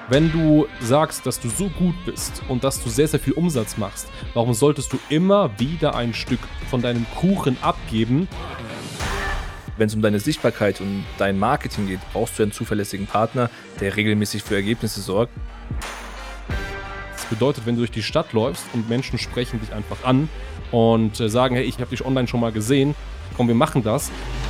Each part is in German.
Wenn du sagst, dass du so gut bist und dass du sehr, sehr viel Umsatz machst, warum solltest du immer wieder ein Stück von deinem Kuchen abgeben? Wenn es um deine Sichtbarkeit und dein Marketing geht, brauchst du einen zuverlässigen Partner, der regelmäßig für Ergebnisse sorgt. Das bedeutet, wenn du durch die Stadt läufst und Menschen sprechen dich einfach an und sagen, hey, ich habe dich online schon mal gesehen, komm, wir machen das.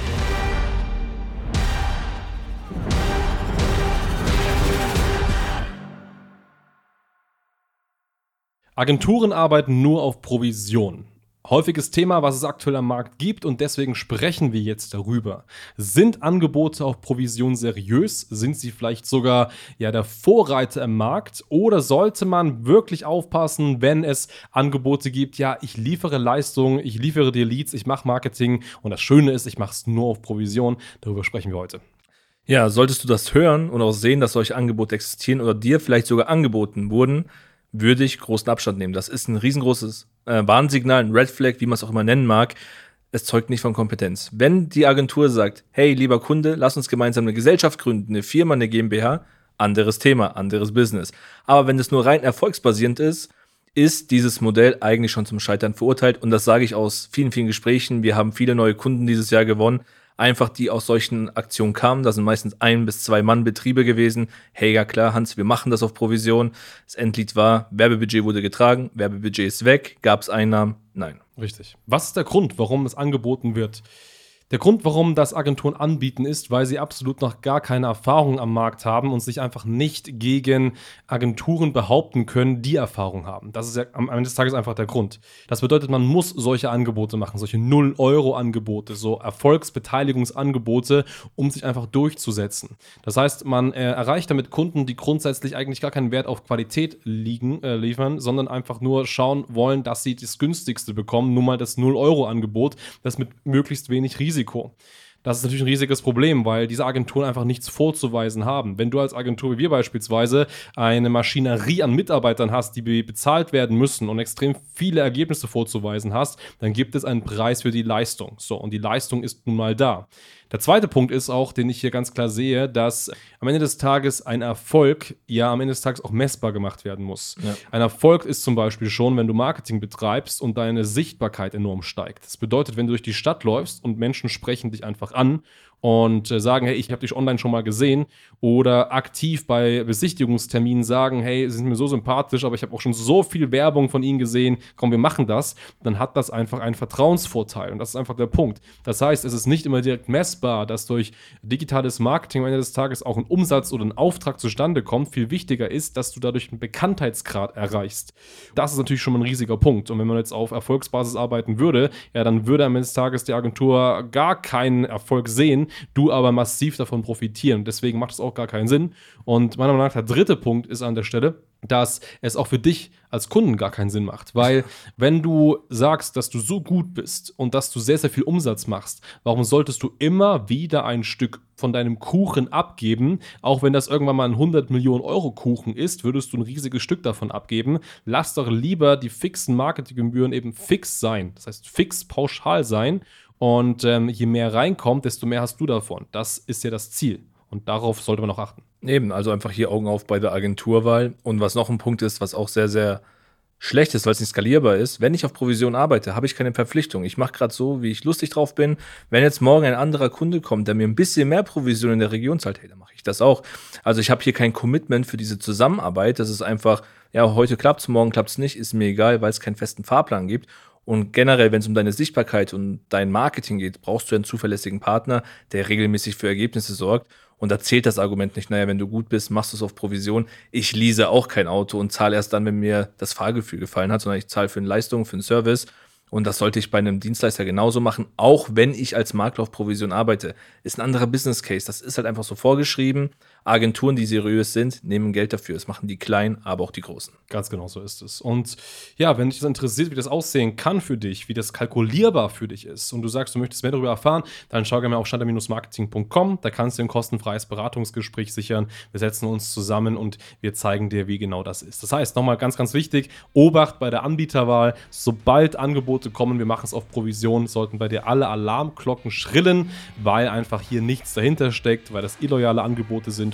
Agenturen arbeiten nur auf Provision. Häufiges Thema, was es aktuell am Markt gibt, und deswegen sprechen wir jetzt darüber. Sind Angebote auf Provision seriös? Sind sie vielleicht sogar der Vorreiter im Markt? Oder sollte man wirklich aufpassen, wenn es Angebote gibt, ich liefere Leistung, ich liefere dir Leads, ich mache Marketing und das Schöne ist, ich mache es nur auf Provision. Darüber sprechen wir heute. Ja, solltest du das hören und auch sehen, dass solche Angebote existieren oder dir vielleicht sogar angeboten wurden, würde ich großen Abstand nehmen. Das ist ein riesengroßes Warnsignal, ein Red Flag, wie man es auch immer nennen mag. Es zeugt nicht von Kompetenz. Wenn die Agentur sagt, hey, lieber Kunde, lass uns gemeinsam eine Gesellschaft gründen, eine Firma, eine GmbH, anderes Thema, anderes Business. Aber wenn es nur rein erfolgsbasierend ist dieses Modell eigentlich schon zum Scheitern verurteilt. Und das sage ich aus vielen, vielen Gesprächen. Wir haben viele neue Kunden dieses Jahr gewonnen. Einfach, die aus solchen Aktionen kamen. Das sind meistens 1 bis 2 Mann Betriebe gewesen. Hey, ja klar, Hans, wir machen das auf Provision. Das Endlied war, Werbebudget wurde getragen, Werbebudget ist weg. Gab es Einnahmen? Nein. Richtig. Was ist der Grund, warum es angeboten wird? Der Grund, warum das Agenturen anbieten, ist, weil sie absolut noch gar keine Erfahrung am Markt haben und sich einfach nicht gegen Agenturen behaupten können, die Erfahrung haben. Das ist ja am Ende des Tages einfach der Grund. Das bedeutet, man muss solche Angebote machen, solche 0-Euro-Angebote, so Erfolgsbeteiligungsangebote, um sich einfach durchzusetzen. Das heißt, man erreicht damit Kunden, die grundsätzlich eigentlich gar keinen Wert auf Qualität liefern, sondern einfach nur schauen wollen, dass sie das günstigste bekommen, nur mal das 0-Euro-Angebot, das mit möglichst wenig Risiko. Das ist natürlich ein riesiges Problem, weil diese Agenturen einfach nichts vorzuweisen haben. Wenn du als Agentur wie wir beispielsweise eine Maschinerie an Mitarbeitern hast, die bezahlt werden müssen und extrem viele Ergebnisse vorzuweisen hast, dann gibt es einen Preis für die Leistung. So, und die Leistung ist nun mal da. Der zweite Punkt ist auch, den ich hier ganz klar sehe, dass am Ende des Tages ein Erfolg am Ende des Tages auch messbar gemacht werden muss. Ja. Ein Erfolg ist zum Beispiel schon, wenn du Marketing betreibst und deine Sichtbarkeit enorm steigt. Das bedeutet, wenn du durch die Stadt läufst und Menschen sprechen dich einfach an und sagen, hey, ich habe dich online schon mal gesehen, oder aktiv bei Besichtigungsterminen sagen, hey, sie sind mir so sympathisch, aber ich habe auch schon so viel Werbung von ihnen gesehen, komm, wir machen das, dann hat das einfach einen Vertrauensvorteil und das ist einfach der Punkt. Das heißt, es ist nicht immer direkt messbar, dass durch digitales Marketing am Ende des Tages auch ein Umsatz oder ein Auftrag zustande kommt. Viel wichtiger ist, dass du dadurch einen Bekanntheitsgrad erreichst. Das ist natürlich schon mal ein riesiger Punkt, und wenn man jetzt auf Erfolgsbasis arbeiten würde, dann würde am Ende des Tages die Agentur gar keinen Erfolg sehen, du aber massiv davon profitieren. Deswegen macht es auch gar keinen Sinn. Und meiner Meinung nach der dritte Punkt ist an der Stelle, dass es auch für dich als Kunden gar keinen Sinn macht. Weil wenn du sagst, dass du so gut bist und dass du sehr, sehr viel Umsatz machst, warum solltest du immer wieder ein Stück von deinem Kuchen abgeben? Auch wenn das irgendwann mal ein 100 Millionen Euro Kuchen ist, würdest du ein riesiges Stück davon abgeben. Lass doch lieber die fixen Marketinggebühren eben fix sein. Das heißt, fix pauschal sein. Und je mehr reinkommt, desto mehr hast du davon. Das ist ja das Ziel. Und darauf sollte man auch achten. Eben, also einfach hier Augen auf bei der Agenturwahl. Und was noch ein Punkt ist, was auch sehr, sehr schlecht ist, weil es nicht skalierbar ist, wenn ich auf Provision arbeite, habe ich keine Verpflichtung. Ich mache gerade so, wie ich lustig drauf bin. Wenn jetzt morgen ein anderer Kunde kommt, der mir ein bisschen mehr Provision in der Region zahlt, hey, dann mache ich das auch. Also ich habe hier kein Commitment für diese Zusammenarbeit. Das ist einfach, heute klappt es, morgen klappt es nicht, ist mir egal, weil es keinen festen Fahrplan gibt. Und generell, wenn es um deine Sichtbarkeit und dein Marketing geht, brauchst du einen zuverlässigen Partner, der regelmäßig für Ergebnisse sorgt. Und da zählt das Argument nicht, wenn du gut bist, machst du es auf Provision. Ich lease auch kein Auto und zahle erst dann, wenn mir das Fahrgefühl gefallen hat, sondern ich zahle für eine Leistung, für einen Service. Und das sollte ich bei einem Dienstleister genauso machen, auch wenn ich als Makler auf Provision arbeite. Ist ein anderer Business Case. Das ist halt einfach so vorgeschrieben. Agenturen, die seriös sind, nehmen Geld dafür. Das machen die Kleinen, aber auch die Großen. Ganz genau so ist es. Und wenn dich das interessiert, wie das aussehen kann für dich, wie das kalkulierbar für dich ist und du sagst, du möchtest mehr darüber erfahren, dann schau gerne mal auf standard-marketing.com. Da kannst du ein kostenfreies Beratungsgespräch sichern. Wir setzen uns zusammen und wir zeigen dir, wie genau das ist. Das heißt, nochmal ganz, ganz wichtig, Obacht bei der Anbieterwahl. Sobald Angebote kommen, wir machen es auf Provision, sollten bei dir alle Alarmglocken schrillen, weil einfach hier nichts dahinter steckt, weil das illoyale Angebote sind,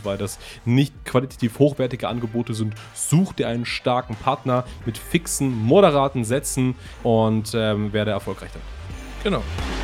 sind, weil das nicht qualitativ hochwertige Angebote sind. Such dir einen starken Partner mit fixen, moderaten Sätzen und werde erfolgreich damit. Genau.